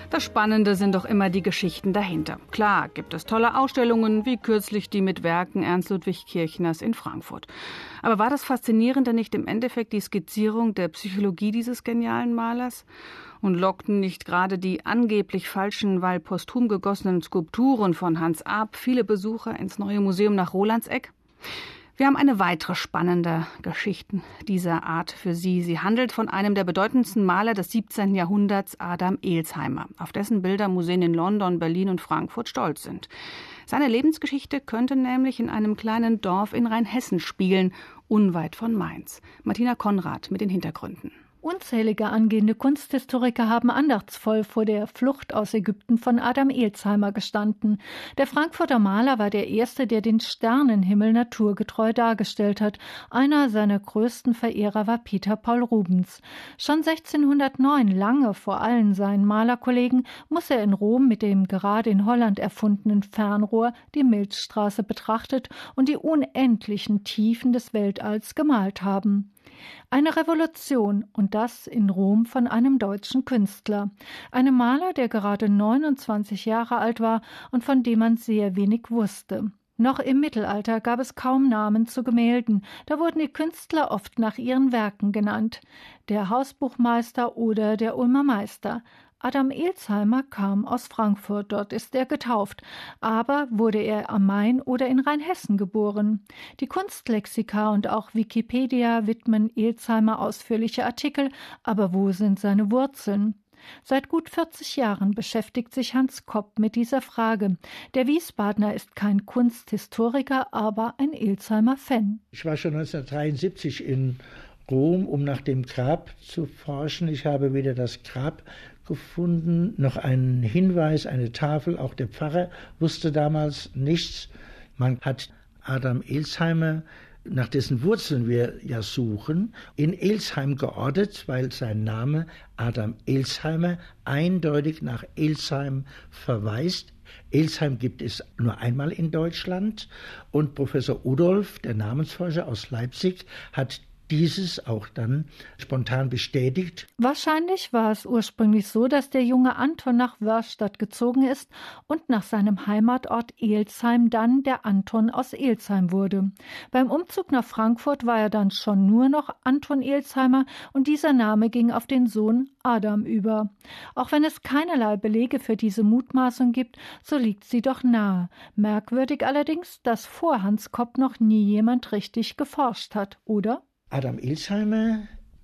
Das Spannende sind doch immer die Geschichten dahinter. Klar gibt es tolle Ausstellungen, wie kürzlich die mit Werken Ernst Ludwig Kirchners in Frankfurt. Aber war das Faszinierende nicht im Endeffekt die Skizzierung der Psychologie dieses genialen Malers? Und lockten nicht gerade die angeblich falschen, weil posthum gegossenen Skulpturen von Hans Arp viele Besucher ins Neue Museum nach Rolandseck? Wir haben eine weitere spannende Geschichte dieser Art für Sie. Sie handelt von einem der bedeutendsten Maler des 17. Jahrhunderts, Adam Elsheimer, auf dessen Bilder Museen in London, Berlin und Frankfurt stolz sind. Seine Lebensgeschichte könnte nämlich in einem kleinen Dorf in Rheinhessen spielen, unweit von Mainz. Martina Konrad mit den Hintergründen. Unzählige angehende Kunsthistoriker haben andachtsvoll vor der Flucht aus Ägypten von Adam Elsheimer gestanden. Der Frankfurter Maler war der Erste, der den Sternenhimmel naturgetreu dargestellt hat. Einer seiner größten Verehrer war Peter Paul Rubens. Schon 1609, lange vor allen seinen Malerkollegen, muss er in Rom mit dem gerade in Holland erfundenen Fernrohr die Milchstraße betrachtet und die unendlichen Tiefen des Weltalls gemalt haben. Eine Revolution, und das in Rom von einem deutschen Künstler. Einem Maler, der gerade 29 Jahre alt war und von dem man sehr wenig wusste. Noch im Mittelalter gab es kaum Namen zu Gemälden, da wurden die Künstler oft nach ihren Werken genannt. Der Hausbuchmeister oder der Ulmer Meister. Adam Elsheimer kam aus Frankfurt, dort ist er getauft, aber wurde er am Main oder in Rheinhessen geboren. Die Kunstlexika und auch Wikipedia widmen Elsheimer ausführliche Artikel, aber wo sind seine Wurzeln? Seit gut 40 Jahren beschäftigt sich Hans Kopp mit dieser Frage. Der Wiesbadener ist kein Kunsthistoriker, aber ein Elsheimer-Fan. Ich war schon 1973 in Rom, um nach dem Grab zu forschen. Ich habe weder das Grab gefunden, noch einen Hinweis, eine Tafel. Auch der Pfarrer wusste damals nichts. Man hat Adam Elsheimer, nach dessen Wurzeln wir ja suchen, in Elsheim geortet, weil sein Name Adam Elsheimer eindeutig nach Elsheim verweist. Elsheim gibt es nur einmal in Deutschland und Professor Udolf, der Namensforscher aus Leipzig, hat dieses auch dann spontan bestätigt. Wahrscheinlich war es ursprünglich so, dass der junge Anton nach Wörrstadt gezogen ist und nach seinem Heimatort Elsheim dann der Anton aus Elsheim wurde. Beim Umzug nach Frankfurt war er dann schon nur noch Anton Elsheimer und dieser Name ging auf den Sohn Adam über. Auch wenn es keinerlei Belege für diese Mutmaßung gibt, so liegt sie doch nahe. Merkwürdig allerdings, dass vor Hans Kopp noch nie jemand richtig geforscht hat, oder? Adam Elsheimer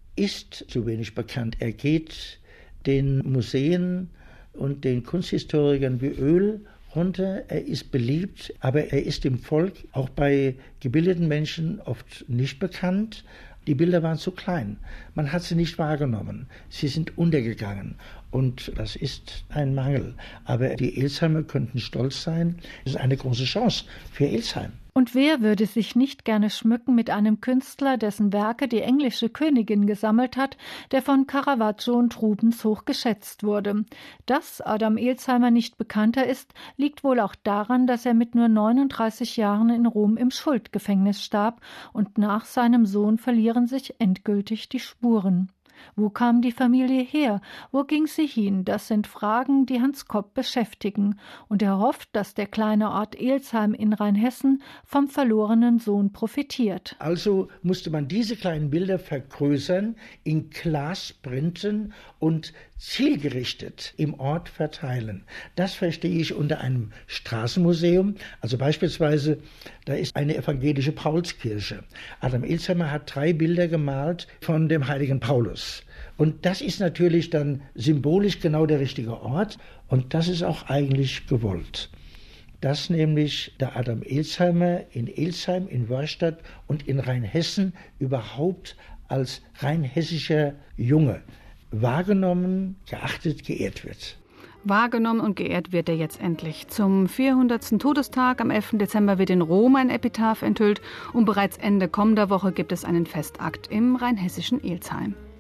ist zu wenig bekannt. Er geht den Museen und den Kunsthistorikern wie Öl runter. Er ist beliebt, aber er ist im Volk, auch bei gebildeten Menschen, oft nicht bekannt. Die Bilder waren zu klein. Man hat sie nicht wahrgenommen. Sie sind untergegangen. Und das ist ein Mangel. Aber die Elsheimer könnten stolz sein. Das ist eine große Chance für Elsheim. Und wer würde sich nicht gerne schmücken mit einem Künstler, dessen Werke die englische Königin gesammelt hat, der von Caravaggio und Rubens hoch geschätzt wurde? Dass Adam Elsheimer nicht bekannter ist, liegt wohl auch daran, dass er mit nur 39 Jahren in Rom im Schuldgefängnis starb und nach seinem Sohn verlieren sich endgültig die Spuren. Wo kam die Familie her? Wo ging sie hin? Das sind Fragen, die Hans Kopp beschäftigen. Und er hofft, dass der kleine Ort Elsheim in Rheinhessen vom verlorenen Sohn profitiert. Also musste man diese kleinen Bilder vergrößern, in Glas printen und zielgerichtet im Ort verteilen. Das verstehe ich unter einem Straßenmuseum. Also beispielsweise, da ist eine evangelische Paulskirche. Adam Elsheimer hat 3 Bilder gemalt von dem heiligen Paulus. Und das ist natürlich dann symbolisch genau der richtige Ort. Und das ist auch eigentlich gewollt. Dass nämlich der Adam Elsheimer in Elsheim, in Wörrstadt und in Rheinhessen überhaupt als rheinhessischer Junge wahrgenommen, geachtet, geehrt wird. Wahrgenommen und geehrt wird er jetzt endlich. Zum 400. Todestag am 11. Dezember wird in Rom ein Epitaph enthüllt und bereits Ende kommender Woche gibt es einen Festakt im rheinhessischen Elsheim.